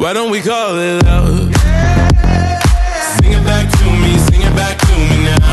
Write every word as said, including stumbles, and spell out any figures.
Why don't we call it love? Sing it back to me, sing it back to me now.